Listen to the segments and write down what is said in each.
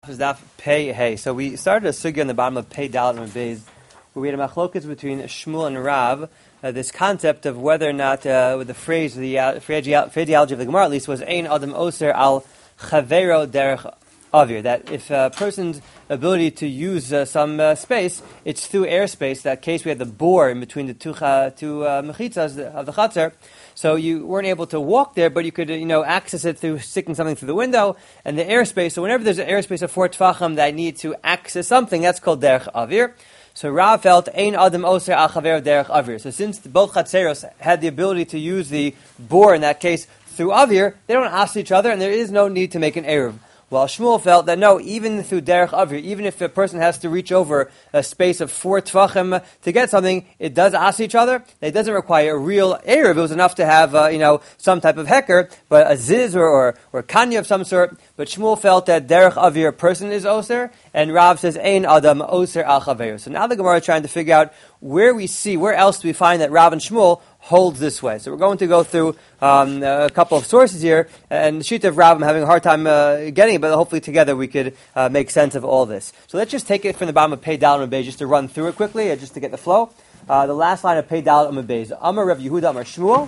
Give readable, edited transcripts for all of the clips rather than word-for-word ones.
Daf Pei Hey. So we started a sugya on the bottom of Pei Dalet and Beis, where we had a machlokas between Shmuel and Rav. This concept of whether or not, with the phrase, the phraseology of the Gemara at least, was Ein Adam Oser al Chavero Derech Avir. That if a person's ability to use some space, it's through airspace. That case we had the bore in between the two mechitzas of the chatzar. So you weren't able to walk there, but you could, access it through sticking something through the window and the airspace. So whenever there's an airspace of 4 tefachim that I need to access something, that's called derech avir. So Rav felt ein adam oser al chaver derech avir. So since both chatzeros had the ability to use the bore in that case through avir, they don't ask each other, and there is no need to make an eruv. While Shmuel felt that no, even through derech avir, even if a person has to reach over a space of 4 tefachim to get something, it does ask each other. It doesn't require a real eruv. It was enough to have some type of heker, but a ziz or kanya of some sort. But Shmuel felt that derech avir, a person is oser, and Rav says ein adam oser al chaver. So now the Gemara is trying to figure out where else do we find that Rav and Shmuel holds this way. So we're going to go through a couple of sources here, and the sheet of Rav, I'm having a hard time getting it, but hopefully together we could make sense of all this. So let's just take it from the bottom of Pei Dalet and Beis, just to run through it quickly, just to get the flow. The last line of Pei Dalet and Beis, Amar Rav Yehuda Amar Shmuel,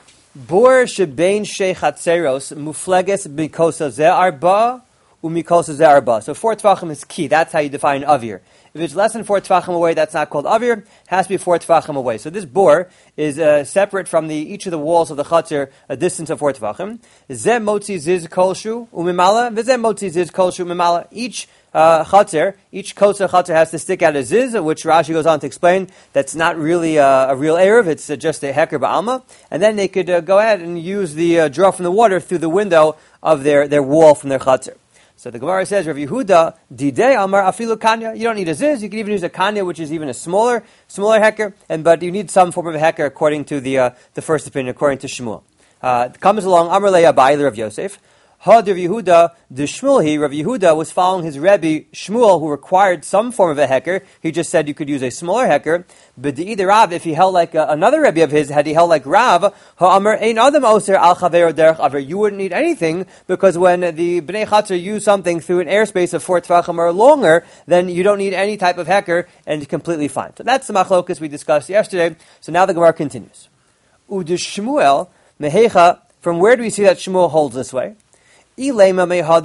Bor shebein shei chatzeros mufleges bikosa ze arba umikosa ze arba. So 4 tefachim is key. That's how you define avir. If it's less than 4 tefachim away, that's not called avir. It has to be 4 tefachim away. So this bor is separate from each of the walls of the chatzir, a distance of 4 tefachim. Ze motzi ziz kolshu umimala, v'ze motzi ziz kolshu umimala. Each chatzir, each kosher chatzir has to stick out a ziz, which Rashi goes on to explain that's not really a real eruv, it's just a heker ba'alma. And then they could go ahead and use the draw from the water through the window of their wall from their chatzir. So the Gemara says, Rav Yehuda, Didei Amar Afilu Kanya. You don't need a ziz. You can even use a kanya, which is even a smaller heker, but you need some form of a heker according to the first opinion, according to Shmuel. Comes along Amar Leia Ba'il Rav Yosef. Had Rav Yehuda, the Shmuel, Rav Yehuda was following his Rebbe Shmuel, who required some form of a heker. He just said you could use a smaller heker. But the either Rav, if he held like another Rebbe of his, had he held like Rav, Ha'amar ein adam oser al chaver derech avir, you wouldn't need anything, because when the Bnei Chatzar use something through an airspace of 4 tefachim or longer, then you don't need any type of heker, and you're completely fine. So that's the machlokas we discussed yesterday. So now the Gemara continues. U'de Shmuel mehecha, from where do we see that Shmuel holds this way? We discussed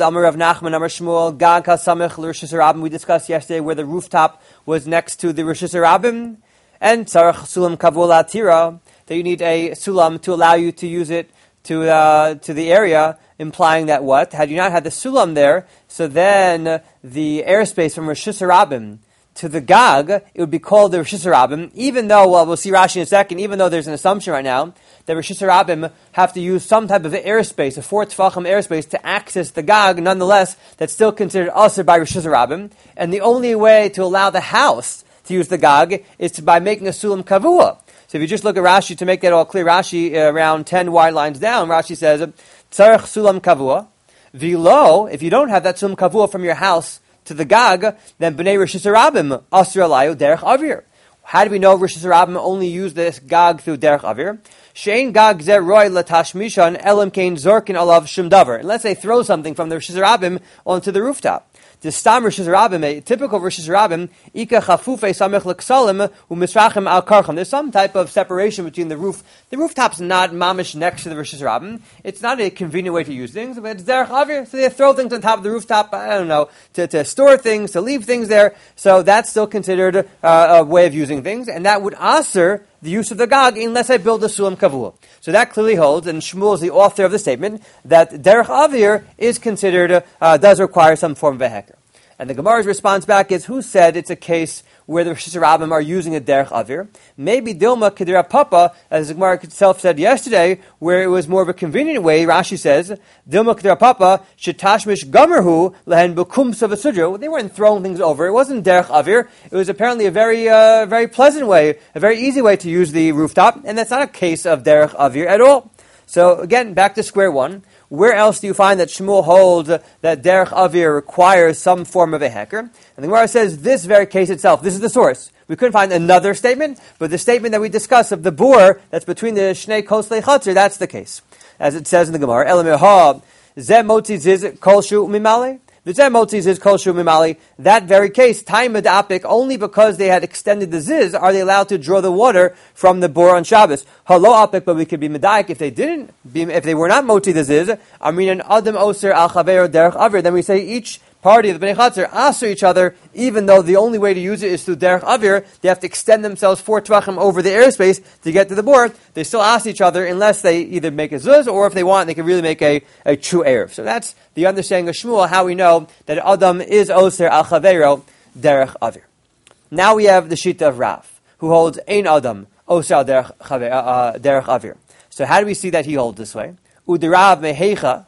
yesterday where the rooftop was next to the Rishus Harabim, and Tzarech Sulam Kavul Atira, that you need a Sulam to allow you to use it to the area, implying that what? Had you not had the Sulam there, so then the airspace from Rishus Harabim to the Gag, it would be called the Rishus Harabim, even though, we'll see Rashi in a second, even though there's an assumption right now that Rishus Harabim have to use some type of airspace, a 4 tefachim airspace, to access the Gag, nonetheless, that's still considered also by Rishus Harabim, and the only way to allow the house to use the Gag is by making a Sulam Kavua. So if you just look at Rashi, to make that all clear, Rashi, around 10 wide lines down, Rashi says, Tzarech Sulam Kavua, V'lo, if you don't have that Sulam Kavua from your house to the Gag, then B'nei Rishus Harabim Asr Alayu Derech Avir. How do we know Rishus Harabim only use this Gag through Derech Avir? Shein Gag Zer Roy Latashmishan Elam Kain Zorkin Alav Shum Davar. Unless they throw something from the Rishus Harabim onto the rooftop. The Stam Rishus Harabim, a typical Rishus Harabim, Ika Chafufe Samech L'Ksalim U'Misrachim Al Karcham. There's some type of separation between the roof. The rooftop's not mamish next to the Rishus Harabim. It's not a convenient way to use things, but it's derech avir. So they throw things on top of the rooftop, I don't know, to store things, to leave things there. So that's still considered a way of using things, and that would answer the use of the Gag unless I build a Sulam Kavua. So that clearly holds, and Shmuel is the author of the statement, that derech avir is considered, does require some form of a heker. And the Gemara's response back is, who said it's a case where the Rishus Harabim are using a derech avir? Maybe Dilma Kedira Papa, as the Gemara itself said yesterday, where it was more of a convenient way. Rashi says, Dilma Kedira Papa shetashmish gamerhu lehen bekumsa v'sudru. They weren't throwing things over. It wasn't derech avir. It was apparently a very pleasant way, a very easy way to use the rooftop, and that's not a case of derech avir at all. So again, back to square one. Where else do you find that Shmuel holds that derech avir requires some form of a heker? And the Gemara says this very case itself. This is the source. We couldn't find another statement, but the statement that we discussed of the bor that's between the Shnei Koslei Chatzir, that's the case. As it says in the Gemara, Elameh ha, ze motzi ziz kolshu mimale. V'zeh motzi ziz kol shu mimali. That very case, time medapik, only because they had extended the ziz are they allowed to draw the water from the bore on Shabbos. Halo apik, but we could be medaik if they were not motzi the ziz. Amrinan adam oser al chaver derech avir. Then we say each party of the Bnei Chatzar aser each other, even though the only way to use it is through derech avir. They have to extend themselves 4 tvachim over the airspace to get to the board. They still ask each other unless they either make a zuz or if they want, they can really make a true erev. So that's the understanding of Shmuel, how we know that Adam is oser al chavero derech avir. Now we have the shita of Rav, who holds ein Adam oser al derech avir. So how do we see that he holds this way? Udirav mehecha.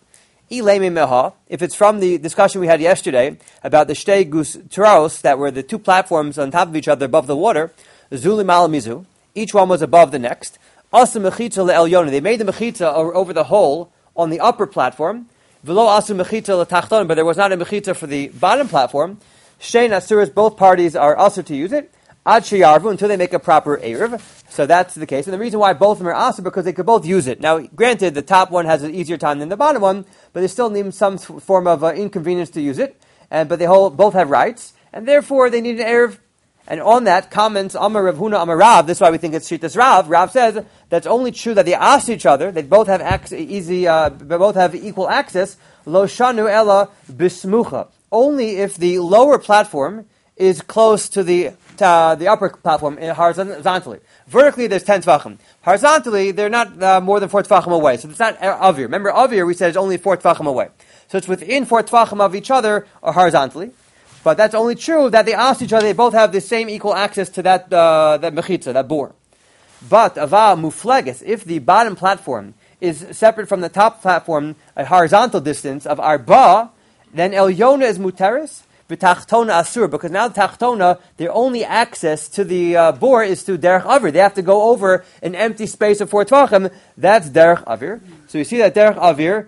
If it's from the discussion we had yesterday about the shtei gus teraos that were the 2 platforms on top of each other above the water, zulim al mizu, each one was above the next. Asa mechitza le'elyona, they made the mechitza over the hole on the upper platform. V'lo asa mechitza le'tachton, but there was not a mechitza for the bottom platform. Shein asuras, both parties are asur to use it. Ad sheyarvu, until they make a proper erev. So that's the case. And the reason why both of them are asur, because they could both use it. Now, granted, the top one has an easier time than the bottom one, but they still need some form of inconvenience to use it. But they both have rights, and therefore they need an erev. And on that comments Amar Rav Huna Amar Rav. This is why we think it's Shitas Rav. Rav says that's only true that they ask each other. They both have both have equal access. Lo shanu ella bismucha. Only if the lower platform is close to the upper platform horizontally. Vertically, there's 10 tvachim. Horizontally, they're not more than 4 tvachim away. So it's not avir. Remember, avir we said is only 4 tvachim away. So it's within 4 tvachim of each other or horizontally. But that's only true that they ask each other. They both have the same equal access to that mechitza, that bore. But ava mufleges, if the bottom platform is separate from the top platform, a horizontal distance of arba, then elyona is muteris. V'tachtona asur, because now the tachtona, their only access to the bore is through derech avir. They have to go over an empty space of 4 tvachim. That's derech avir. So you see that derech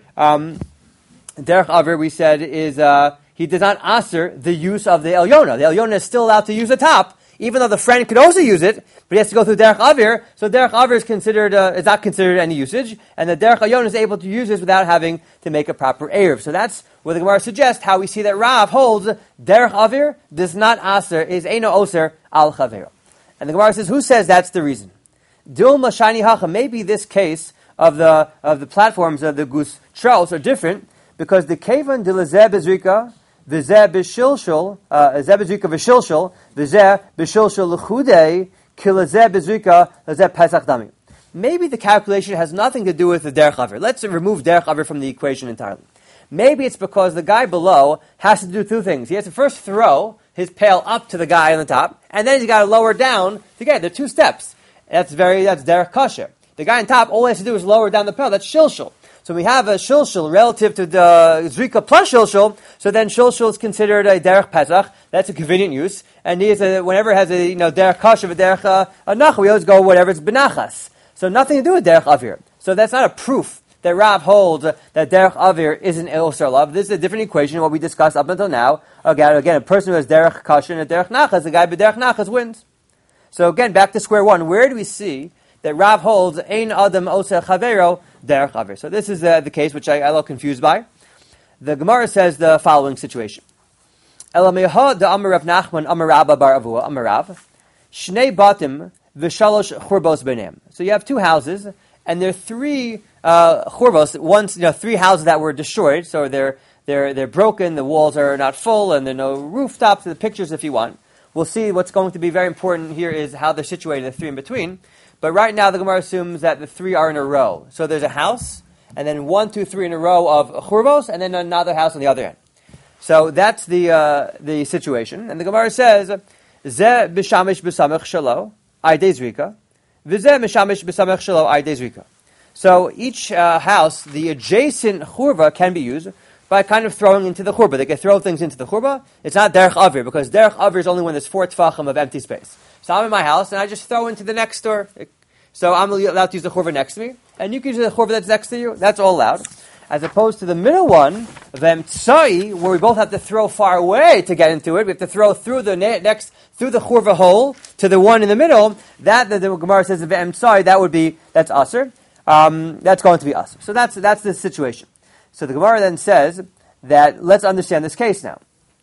avir we said is he does not asur the use of the elyona. The elyona is still allowed to use the top, even though the friend could also use it, but he has to go through derech avir. So derech avir is not considered any usage, and the derech elyona is able to use this without having to make a proper erev. So that's what the Gemara suggests, how we see that Rav holds derech avir does not aser, is eino oser al chavero. And the Gemara says, who says that's the reason? Dilma shani hacha, maybe this case of the platforms of the gus traus are different, because the kevan de lezeh bezrika, v'zeh b'shilshul, zeh bezrika v'shilshul, v'zeh b'shilshul l'chudei, ki lezeh bezrika, lezeh pesach dami. Maybe the calculation has nothing to do with the derech avir. Let's remove derech avir from the equation entirely. Maybe it's because the guy below has to do 2 things. He has to first throw his pail up to the guy on the top, and then he's got to lower down to get it. There are 2 steps. That's derech kasher. The guy on top, all he has to do is lower down the pail. That's shilshul. So we have a shilshul relative to the zrika plus shilshul, so then shilshul is considered a derech pesach. That's a convenient use. And whenever it has a derech kasher, a derech nacha, we always go whatever it's benachas. So nothing to do with derech avir. So that's not a proof that Rav holds that derech avir isn't osar lav. This is a different equation, what we discussed up until now. Again, a person who has derech kasher and a derech nachas, the guy b'derech nachas wins. So again, back to square one. Where do we see that Rav holds ein adam osar chavero derech avir? So this is the case which I'm a little confused by. The Gemara says the following situation: Elameha de Amar Rav Nachman Amar Rabba bar Avua Amar Rav Shnei batim v'shalosh churbos b'neim. So you have 2 houses, and there are 3 churvos, once 3 houses that were destroyed, so they're broken, the walls are not full, and there are no rooftops. The pictures, if you want, we'll see. What's going to be very important here is how they're situated, the 3 in between. But right now, the Gemara assumes that the 3 are in a row. So there's a house, and then 1, 2, 3 in a row of churvos, and then another house on the other end. So that's the situation. And the Gemara says, "Zeh b'shamish b'samech shelo aydei zrika, v'zeh b'shamish b'samech shelo aydei zrika." So each house, the adjacent churva can be used by kind of throwing into the churba. They can throw things into the churba. It's not derech avir, because derech avir is only when there's 4 tfachim of empty space. So I'm in my house, and I just throw into the next door. So I'm allowed to use the churva next to me, and you can use the churva that's next to you. That's all allowed. As opposed to the middle one, v'emtsai, where we both have to throw far away to get into it. We have to throw through the churva hole to the one in the middle. That the Gemara says v'emtsai, that's aser. That's going to be us. So that's the situation. So the Gemara then says that let's understand this case now.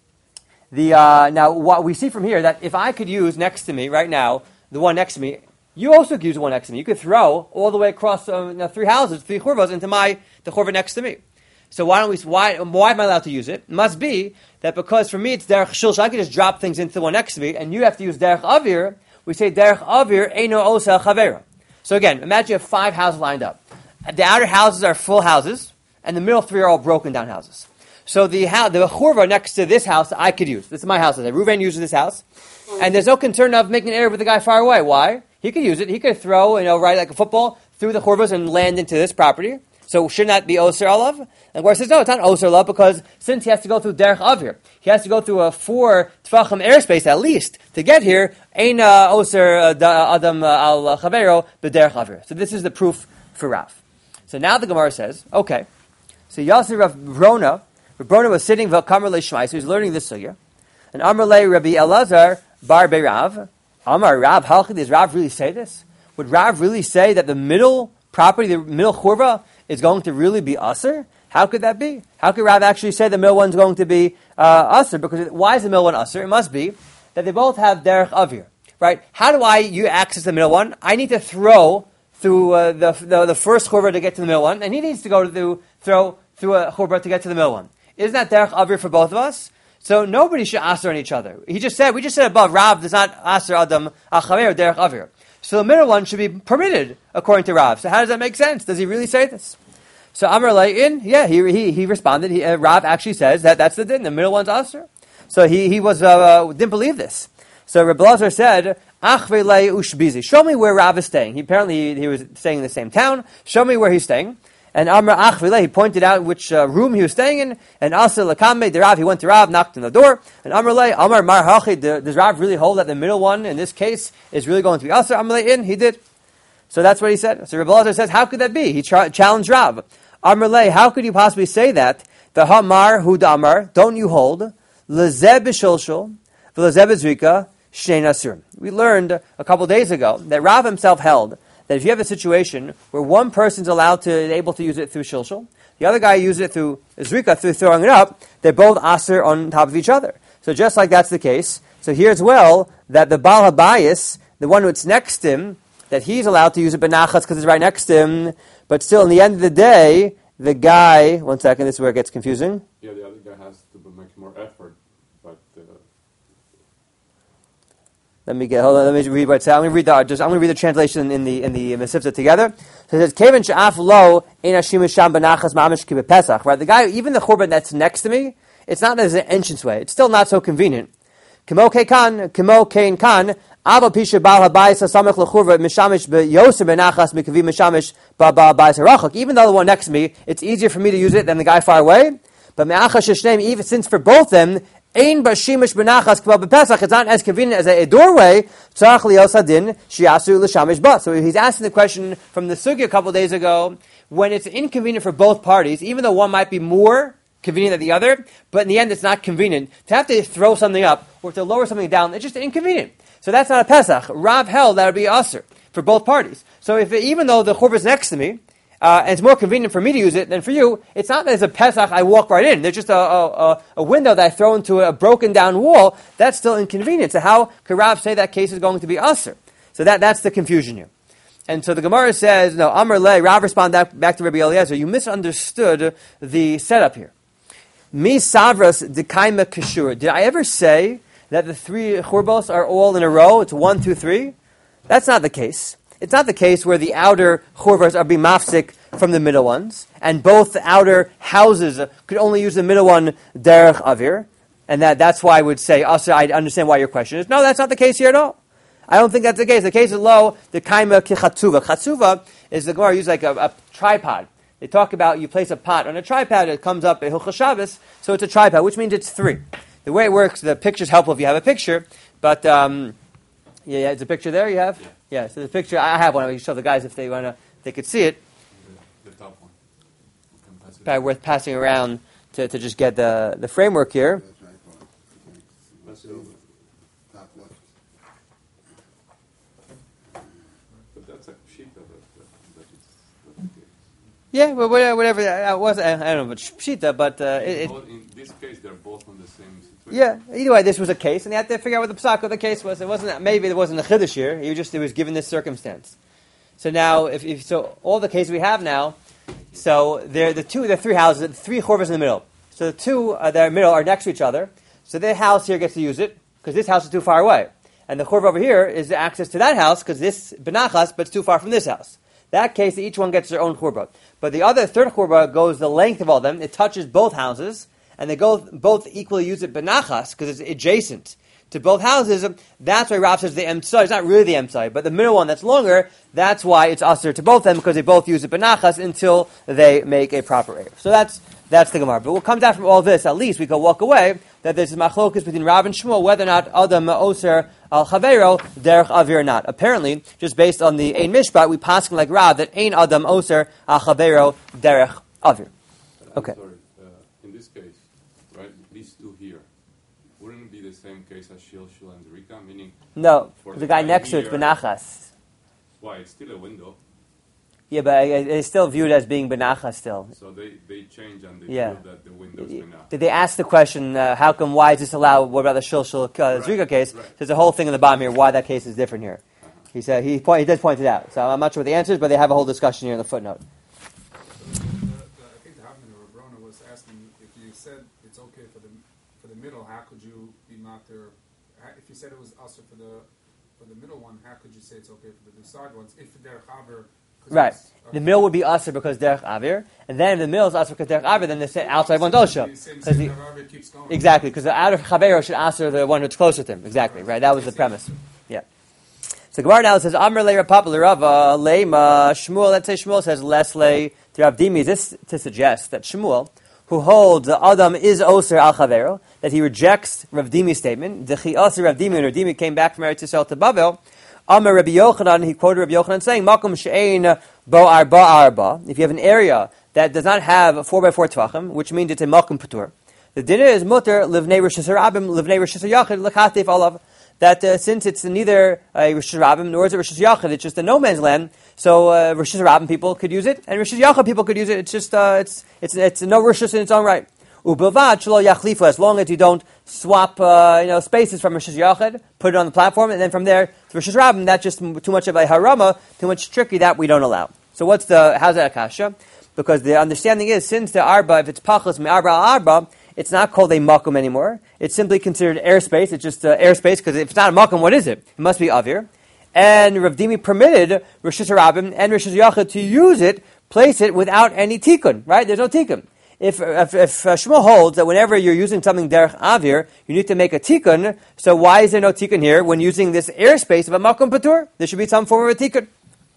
Now, what we see from here, that if I could use next to me right now, the one next to me, you also could use the one next to me. You could throw all the way across 3 houses, 3 churvas into the churva next to me. So why am I allowed to use it? It must be that because for me it's derech shilsh, I can just drop things into the one next to me, and you have to use derech avir. We say derech avir eino osa chavera. So again, imagine you have 5 houses lined up. The outer houses are full houses, and the middle 3 are all broken down houses. So the churva next to this house I could use. This is my house. Reuven uses this house, and there's no concern of making an error with the guy far away. Why? He could use it. He could throw, right like a football through the churvas and land into this property. So shouldn't that be Osir Alav? And the Gemara says, no, it's not Osir Alav, because since he has to go through Derech Avir, he has to go through a 4 Tvachim airspace at least to get here, Ein Osir Adam al Chavero b'Derech Avir. So this is the proof for Rav. So now the Gemara says, okay, so Yasir Rav Brona was sitting V'Kamar Leishmai, so he's learning this sugya, and Amar Le Rabbi Elazar Bar Beirav, Amar Rav, how could this Rav really say this? Would Rav really say that the middle property, the middle churva, is going to really be usher? How could that be? How could Rav actually say the middle one's going to be usher? Because why is the middle one usher? It must be that they both have derech avir, right? How do you access the middle one? I need to throw through the first churva to get to the middle one, and he needs to throw through a churva to get to the middle one. Isn't that derech avir for both of us? So nobody should usher on each other. We just said above, Rav does not usher adam achaver derech avir. So the middle one should be permitted, according to Rav. So how does that make sense? Does he really say this? So Amar Lei'in, he responded. Rav actually says that's the din. The middle one's asur. So he didn't believe this. So Reb Elazar said, Ach ve'lei ushbizi. Show me where Rav is staying. Apparently he was staying in the same town. Show me where he's staying. And Amar Ach ve'lei, he pointed out which room he was staying in. And Asa Lakame, the Rav, he went to Rav, knocked on the door. And Amar Lei, Amar Mar Hachi, does Rav really hold that the middle one, in this case, is really going to be Asa? Amar Lei'in, he did. So that's what he said. So Reb Elazar says, how could that be? He challenged Rav. Amar Lei, how could you possibly say that? The Hamar Hu Damar, don't you hold? Lezeb b'shulshul, v'lezeb b'zrika, shnei nasurim. We learned a couple days ago that Rav himself held that if you have a situation where one person's able to use it through shilshul, the other guy uses it through zrika, through throwing it up, they're both aser on top of each other. So just like that's the case, so here as well, that the Baal HaBayis, the one that's next to him, that he's allowed to use it benachas because it's right next to him, but still, in the end of the day, the guy, one second, this is where it gets confusing. Yeah, the other guy has to make more effort, but... Let me read what's I'm going to read the translation in the Mesivta together. So it says, "Kevin sha'af lo ein hashim sham benachas mamish ki bepesach." Right, the guy, even the churban that's next to me, it's not as an entranceway. It's still not so convenient. Kemo kein kan. Abba pisha bal habayis hasamech lechurva mishamish beyoser benachas mikavi mishamish ba bayis harachak. Even though the one next to me, it's easier for me to use it than the guy far away. But me'achas sheshneim, even since for both them. Ein bashimish benachas k'val bepesach. It's not as convenient as a doorway. Tzarach lios hadin shiasu l'shamish ba. So he's asking the question from the sugya a couple of days ago. When it's inconvenient for both parties, even though one might be more convenient than the other, but in the end it's not convenient to have to throw something up or to lower something down. It's just inconvenient. So that's not a pesach. Rav held that would be asur for both parties. So even though the churba is next to me, and it's more convenient for me to use it than for you, it's not that as a Pesach I walk right in. There's just a window that I throw into a broken down wall. That's still inconvenient. So how could Rav say that case is going to be usher? So that's the confusion here. And so the Gemara says, no, Amar Le, Rav responded back to Rabbi Eliezer, you misunderstood the setup here. Mi savras dekaima kishur. Did I ever say that the 3 churbos are all in a row? It's 1, 2, 3? That's not the case. It's not the case where the outer churvas are being mafsik from the middle ones, and both the outer houses could only use the middle one derech avir, and that's why I would say, also, I understand why your question is. No, that's not the case here at all. I don't think that's the case. The case is low, the kaima kichatzuva. Chatzuva is the Gemara use like a tripod. They talk about you place a pot on a tripod, it comes up at Hilchos Shabbos, so it's a tripod, which means it's 3. The way it works, the picture's helpful if you have a picture, but yeah, it's a picture there you have? Yeah, so the picture, I have one. I can show the guys if they they could see it. The top one. Probably worth passing around to just get the framework here. Let's see. Top left. But that's a sheet of it. Yeah, well, whatever. I don't know about pshita, but in this case, they're both on the same situation. yeah. Either way, this was a case, and they had to figure out what the psak of the case was. It wasn't maybe there wasn't a chiddush here. It was given this circumstance. So now, if all the cases we have now, so the three houses, the three chorvas in the middle. So the two that are in the middle are next to each other. So their house here gets to use it because this house is too far away, and the chorva over here is the access to that house because this benachas, but it's too far from this house. That case, each one gets their own churba. But the other third churba goes the length of all of them. It touches both houses, and they both equally use it benachas because it's adjacent to both houses. That's why Rav says the emtsai. It's not really the emtsai, but the middle one that's longer. That's why it's usher to both of them because they both use it benachas until they make a proper eruv. So that's the Gemara. But what comes out from all this, at least we can walk away that there's a machlokus between Rav and Shmuel whether or not Adam Oser al Chavero derech avir or not. Apparently, just based on the Ein Mishpat, we pass like Rav that Ein Adam Oser al Chavero derech avir. Okay. I'm sorry. In this case, right, these two here, wouldn't it be the same case as Shil and Zerika? Meaning, No, for the guy next to it's here, benachas. why? It's still a window. Yeah, but it's still viewed as being benachas still. So they change and they Yeah. feel that the window's been out. Did they ask the question, how come, why is this allowed, what about the Shil Zrika case? Right. There's a whole thing in the bottom here, why that case is different here. He said, he does point it out. So I'm not sure what the answer is, but they have a whole discussion here in the footnote. I think the Havman or Rabrona was asking if you said it's okay for the middle, how could you be matter? If you said it was also for the middle one, how could you say it's okay for the side ones if they're chaver? Right. The middle would be usher because derech avir, and then if the middle is usher because derech avir, then the outside one's osha. Exactly, because the outer chavero should answer the one who's closer to him. Exactly, right? That was the premise. Yeah. So Gemara now says, Amr le Rapapa le Rava leima Shmuel. Let's say Shmuel says less le to Rav Dimi. Is this to suggest that Shmuel, who holds that Adam is oser al chavero, that he rejects Rav Dimi's statement? Dechi oser Rav Dimi, and Rav Dimi came back from Eretz Yisrael to Bavel. Amar Rabbi Yochanan, he quoted Rabbi Yochanan saying, Makom she'ein bo arba arba. If you have an area that does not have 4x4 tvachim, which means it's a makom patur, the dinner is mutter livnei Rosh Hashanah livnei Rosh Hashanah yachid l'chatif olav. That since it's neither a Rosh Hashanah nor is it Rosh Hashanah, it's just a no man's land. So Rosh Hashanah people could use it, and Rosh Hashanah people could use it. It's just it's no Rosh Hashanah in its own right. Ubilvad shelo yachlifu, as long as you don't swap spaces from Rosh Hashanah, put it on the platform, and then from there to Rosh Hashanah, that's just too much of a harama, too much tricky, that we don't allow. So how's that akasha? Because the understanding is, since the arba, if it's pachas me arba al arba, it's not called a makom anymore. It's simply considered airspace. It's just airspace, because if it's not a makom, what is it? It must be avir. And Rav Dimi permitted Rosh Hashanah and Rosh Hashanah to use it, place it without any tikkun, right? There's no tikkun. If Shmuel holds that whenever you're using something derech avir, you need to make a tikkun, so why is there no tikkun here when using this airspace of a makom patur? There should be some form of a tikkun.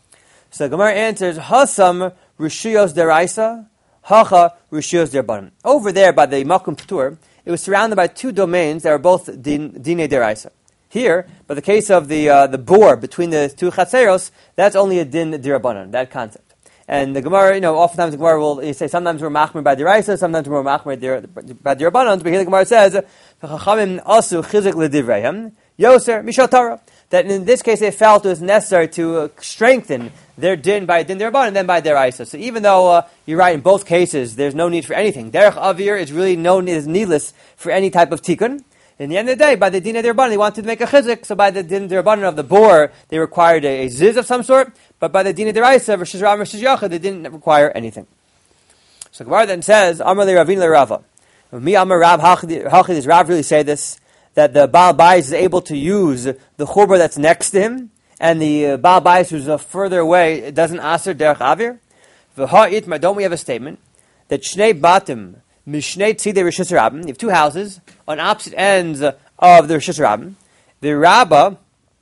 So the Gemara answers, Hasam rishiyos deraisa, hacha rishiyos derbanim. Over there by the makom patur, it was surrounded by two domains that are both dine deraisa. Here, by the case of the bore between the two chatzeros, that's only a din derabanan, that concept. And the Gemara, oftentimes the Gemara will say sometimes we're machmir by deraisa, sometimes we're machmir by derabanan. But here the Gemara says, "Chachamim asu chizik ledivreihem yoser mishal Torah." That in this case they felt it was necessary to strengthen their din by din derabanan and then by deraisa. So even though you're right in both cases, there's no need for anything. Derech avir is really is needless for any type of tikkun. In the end of the day, by the din derabanan, they wanted to make a chizik. So by the din derabanan of the bor, they required a ziz of some sort. But by the din deraisa, Rosh Hashanah, they didn't require anything. So Gemara then says, Amar le Ravin le Rava. Me Amar Rav Hachid, does Rav really say this? That the Baal Bayis is able to use the churba that's next to him, and the Baal Bayis who's further away, it doesn't aser derech avir? V'ha'itma, don't we have a statement that Shnei Batim, Mishnei Tzidei Rosh Hashanah, you have two houses on opposite ends of the Rosh Hashanah. The Rabba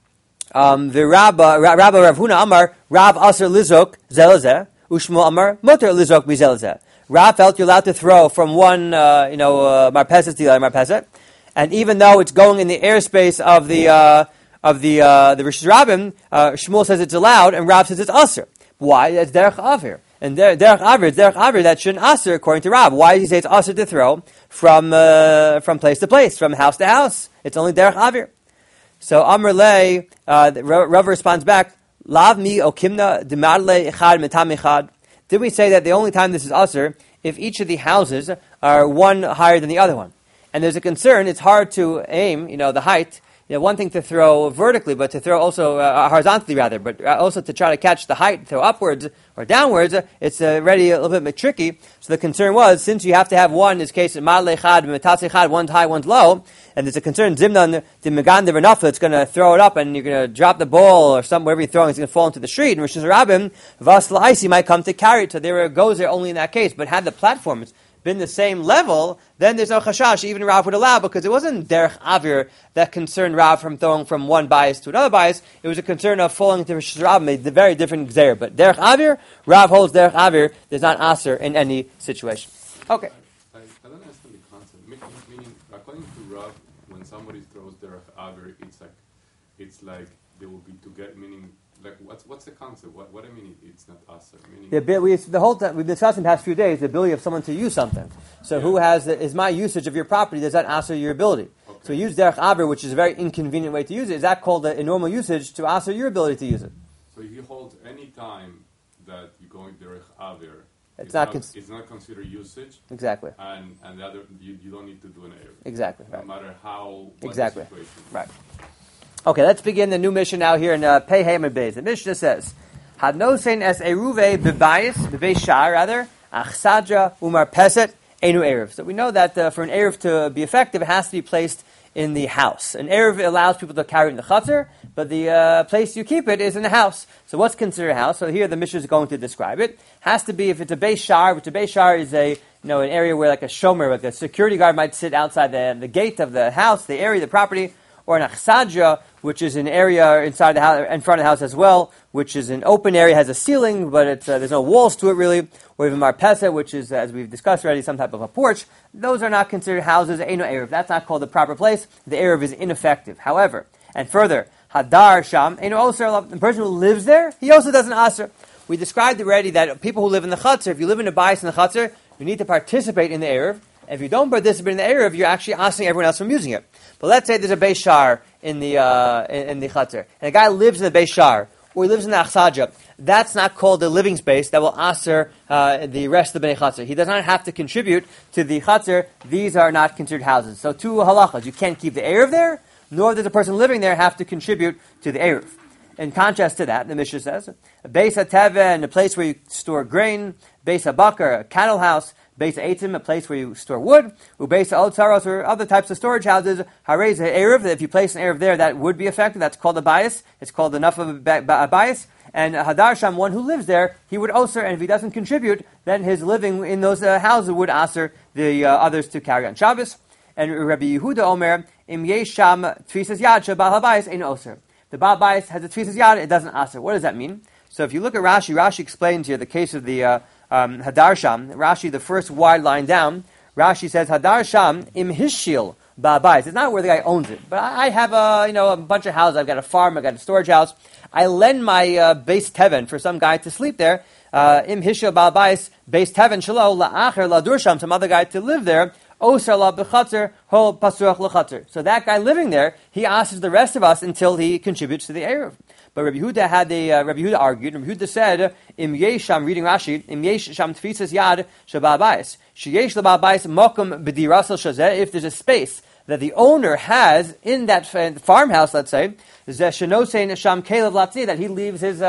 Rav Huna Amar Rav Aser Lizok Zelazeh Ushmo Amar Motor Lizok Bizelazeh. Rav felt you're allowed to throw from one marpeset to the other marpeset, and even though it's going in the airspace of the Rosh Hashanah, Shmuel says it's allowed, and Rav says it's aser. Why? That's derech avir. And derech avir that shouldn't aser according to Rav. Why does he say it's aser to throw from place to place, from house to house? It's only derech avir. So Amr Le, Rav responds back, Lav mi okimna demarle echad metam echad. Did we say that the only time this is usher if each of the houses are one higher than the other one? And there's a concern, it's hard to aim, the height. One thing to throw vertically, but to throw also horizontally rather, but also to try to catch the height, throw upwards or downwards, it's already a little bit tricky. So the concern was, since you have to have one, in this case, one's high, one's low, and there's a concern, Zimnan, the Megan Vernafla, it's going to throw it up and you're going to drop the ball or wherever you're throwing, it's going to fall into the street, and Rosh Hashanah, Vasla Icy might come to carry it, so there goes there only in that case, but had the platforms been the same level, then there's no chashash. Even Rav would allow, because it wasn't derech avir that concerned Rav from throwing from one bias to another bias. It was a concern of falling into Rosh Hashanah, a very different gzeir. But derech avir, Rav holds derech avir. There's not aser in any situation. Okay. I don't understand the concept. Meaning, according to Rav, when somebody throws derech avir, it's like they will be together. Meaning, like what's the concept? What I mean, it's not aser. Meaning, the whole time we've discussed in the past few days the ability of someone to use something. So who is my usage of your property? Does that aser your ability? Okay. So we use derech avir, which is a very inconvenient way to use it. Is that called a normal usage to aser your ability to use it? So he holds any time that you're going derech avir. It's not considered usage. Exactly. And the other, you don't need to do an error. Exactly. No right. matter how. Exactly. The situation. Right. Okay, let's begin the new mission now here in Pei Hey Amud Beis. The Mishnah says, "Hadnosein es eruve bebayis bebeis shar rather achsadra umar peset enu erev." So we know that for an erev to be effective, it has to be placed in the house. An erev allows people to carry it in the chutzner, but the place you keep it is in the house. So what's considered a house? So here the Mishnah is going to describe it. Has to be if it's a beis shar, which a beis shar is an area where like a shomer, like a security guard might sit outside the gate of the house, the area, the property. Or an achsadra, which is an area inside the house, in front of the house as well, which is an open area, has a ceiling, but there's no walls to it really. Or even marpesa, which is, as we've discussed already, some type of a porch. Those are not considered houses, eino erev. That's not called the proper place. The erev is ineffective. However, and further, hadar sham, eino oser, the person who lives there, he also doesn't aser. We described already that people who live in the chutzner, if you live in a bias in the chutzner, you need to participate in the erev. If you don't participate in the erev, you're actually asking everyone else from using it. But let's say there's a beis shar in the chutzner, and a guy lives in the beis shar, or he lives in the achsadra. That's not called a living space that will aser the rest of the bnei chutzner. He does not have to contribute to the chutzner. These are not considered houses. So two halachas: you can't keep the erev there, nor does the person living there have to contribute to the erev. In contrast to that, the Mishnah says, a beis hateven, a place where you store grain, beis habakar, a cattle house, beis ha'etzim, a place where you store wood, ubeis ha'otzaros, or other types of storage houses, harez ha'erev, if you place an erev there, that would be effective. That's called a bias. It's called enough of a bias. And hadar sham, one who lives there, he would oser, and if he doesn't contribute, then his living in those houses would aser the others to carry on Shabbos. And Rabbi Yehuda Omer, im yesh sham tfisas yad shebal habayis ein oser. The Baal Bayis has a tfisas yad, it doesn't aser. What does that mean? So if you look at Rashi explains here the case of the Hadar Sham. Rashi, the first wide line down, Rashi says Hadar Sham im hishil Baal Bayis. It's not where the guy owns it, but I have a bunch of houses. I've got a farm, I've got a storage house. I lend my beis teven for some guy to sleep there. Im hishil Baal Bayis beis teven shelo la'acher ladur sham, some other guy to live there. Osar la b'chatzer ho pasuach l'chatzer. So that guy living there, he asks the rest of us until he contributes to the erev. But Rabbi Yehuda argued. Rabbi Yehuda said, "Im yesham," reading Rashi, "Im yesham tfisas yad shabal bayis sheyesh lebal bayis mokum b'dirasel shazeh." If there's a space that the owner has in that farmhouse, let's say, zeshanosein sham kelev latzi, that he leaves his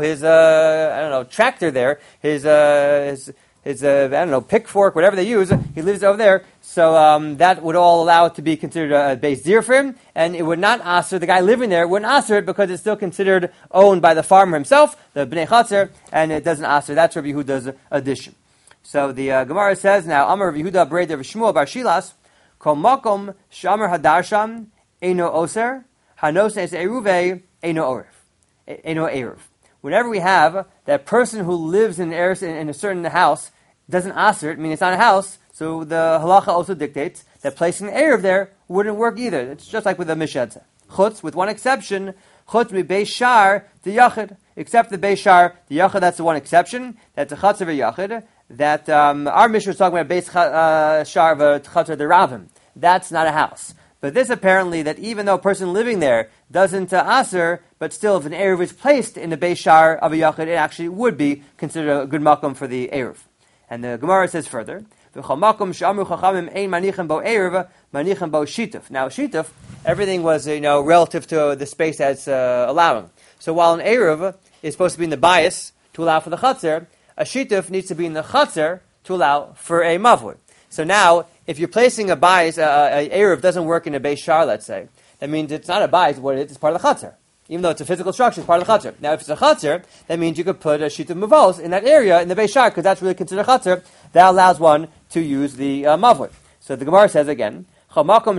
tractor there, his pickfork, whatever they use, he lives over there. So that would all allow it to be considered a beis dir for him, and it would not aser, the guy living there wouldn't aser it because it's still considered owned by the farmer himself, the bnei chatzar, and it doesn't aser. That's Rabbi Yehuda's addition. So the Gemara says now, Amar Rabbi Yehuda Breder Shmuel Bar Shilas, Kol makom shamar hadar sham eino oser hanos es eruve eino erev. Whenever we have that person who lives in a certain house doesn't aser it, meaning it's not a house, so the halacha also dictates that placing an erev there wouldn't work either. It's just like with the Mishnah. Chutz, with one exception, chutz mi beis shar the yachid, except the beis shar the yachid. That's the one exception. That's a chutz of a yachid. That our Mishnah is talking about beis shar the chutz of the ravim. That's not a house. But this apparently, that even though a person living there doesn't aser, but still if an Eruv is placed in the Beis Shar of a Yachid, it actually would be considered a good makom for the Eruv. And the Gemara says further, now, shituf, everything was relative to the space that's allowing. So while an Eruv is supposed to be in the bias to allow for the chatzir, a shituf needs to be in the chatzir to allow for a mavur. So now, if you're placing a bias, a Eruv doesn't work in a Beis Shar, let's say, that means it's not a bias, what it is, it's part of the chatzir. Even though it's a physical structure, it's part of the chatzir. Now, if it's a chatzir, that means you could put a shituf mavos in that area, in the Beis Shar, because that's really considered chatzir. That allows one to use the mavur. So the Gemara says again, wherever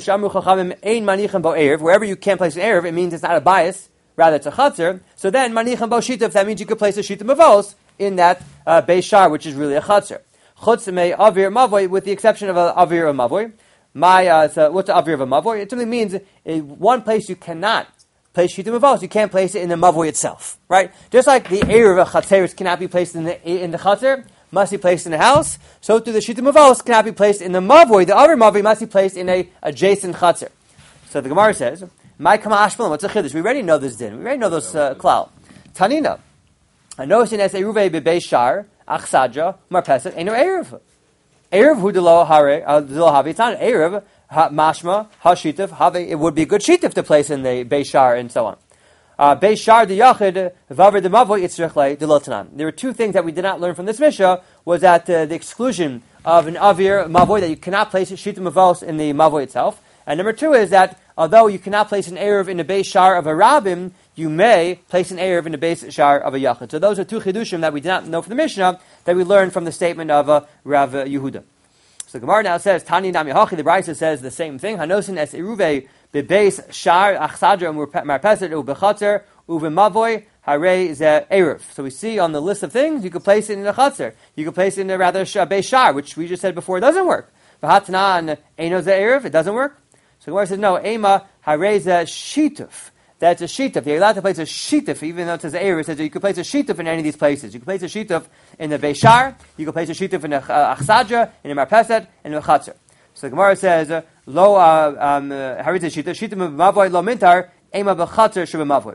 you can't place an Eruv, it means it's not a bias, rather it's a chatzir. So then, manichem bo shituf, that means you could place a shituf mavos in that Beis Shar, which is really a chatzir. Chutz me avir mavoy, with the exception of avir of mavoy. What's the avir of a mavoy? It simply means one place you cannot place shituf mavos, you can't place it in the mavoy itself, right? Just like the Eruv of chatzeris cannot be placed in the chatzir, must be placed in the house, so too the shituf mavos cannot be placed in the mavoy. The avir mavoy must be placed in a adjacent chatzir. So the Gemara says, "My kama ashmalim." What's a chiddush? We already know this din. We already know this klal. Tanina, I know in as Eruv bebeis shar. Achsadra, Marpeset, ain't no Eruv. Eruv hu delo hare, delo have. It's not an Eruv, mashma, ha-shituf, have. It would be a good shituf to place in the Beis Shar and so on. Beis Shar the Yachid, vaver the Mavoy, itzrechle, delotanan. There were two things that we did not learn from this Mishnah, was that the exclusion of an Avir Mavoy, that you cannot place shituf mavos in the Mavoy itself. And number two is that, although you cannot place an Eruv in the Beis Shar of a Rabbim, you may place an Eruv in the Beis Shar of a Yachid. So those are two chidushim that we did not know from the Mishnah that we learned from the statement of Rav Yehuda. So the Gemara now says, Tani Nami Hachi, the Brisa says the same thing. Hanosin es Eruve bebeis Shar achsadra marpeset ubechatzer uvemavoy hare ze Eruv. So we see on the list of things, you could place it in the chatzer. You could place it in the Beis Shar, which we just said before doesn't work. V'hatana and Eino ze Eruv, it doesn't work. So the Gemara says, no, Ema hare ze shituf. That's a shituf. You're allowed to place a shituf, even though it says Eruv. It says that you can place a shituf in any of these places. You can place a shituf in the Beis Shar, you can place a shituf in the Achsadra, in the Marpeset, and in the Chatzar. So the Gemara says, Lo haritz shituf, shituf mavoy lo mintar, ema b'chatzar sheb'mavoy.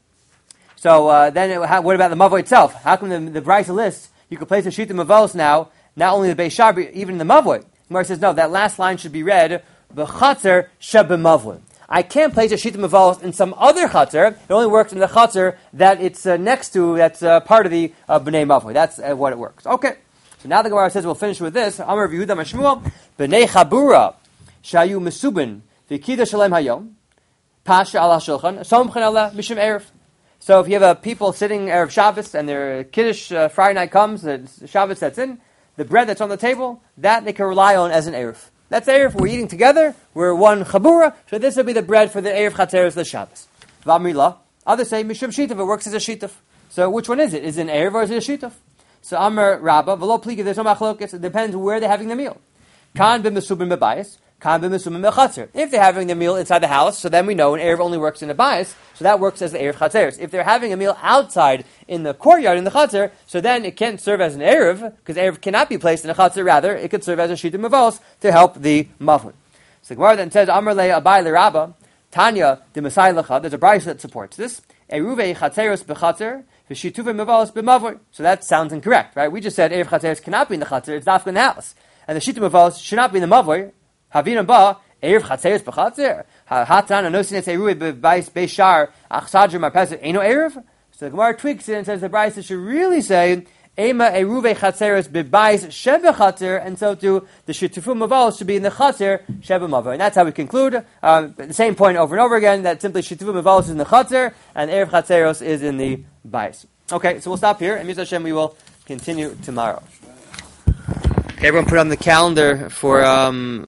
So then, what about the mavoy itself? How come the Brisa lists, you can place a shituf mavos now, not only in the Beis Shar, but even in the mavoy? The Gemara says, no, that last line should be read, b'chatzar sheb'mavoy. I can't place a shituf mavos in some other chatzar. It only works in the chatzar that it's next to, that's part of the b'nei mavoy. That's what it works. Okay. So now the Gemara says we'll finish with this. Amar v'Yehuda Mashmuel b'nei chabura shayu mesubin v'kida shalem hayom pasha ala shulchan somchen ala mishum erev. So if you have people sitting Erev Shabbos and their Kiddush Friday night comes, the Shabbos sets in, the bread that's on the table, that they can rely on as an erev. That's Erev. We're eating together. We're one chabura. So this will be the bread for the Erev Chatzeres the Shabbos. V'amrila. Others say mishum shituf. It works as a shituf. So which one is it? Is it an Erev or is it a shituf? So Amar Rabba v'lo pligi. There's no machlokes. It depends where they're having the meal. Kan b'mesubin b'bayis. Kan b'mesubin b'chatzer. If they're having the meal inside the house, so then we know an Erev only works in the bayis. So that works as the Erev Chatzeres. If they're having a meal outside in the courtyard in the Chatzer, so then it can't serve as an Erev, because Erev cannot be placed in a Chatzer. Rather, it could serve as a shituf mavos to help the mavud. So the Gemara then says, Amar le Abai le Rabba, Tanya the Masai lecha. There's a brayso that supports this. Eruve Chatzeros b'Chatzer v'shituve mavos b'mavud. So that sounds incorrect, right? We just said Erev Chatzeros cannot be in the Chatzer. It's not in the house, and the shituf mavos should not be in the mavud. Havina ba. Erev Chatzeres b'Chatzer. Hatan anosin es Eruv bebeis Shar achsadra marpeset eino Erev. So the Gemara tweaks it and says the Brisa should really say Ema Eruv Chatzeres bebeis shebe Chatzer, and so too the shitufim mavos should be in the Chatzer shebe mavo. And that's how we conclude. The same point over and over again, that simply shitufim mavos is in the Chatzer and Erev Chatzeros is in the Bais. Okay, so we'll stop here, and Mizra Hashem we will continue tomorrow. Okay, everyone put on the calendar for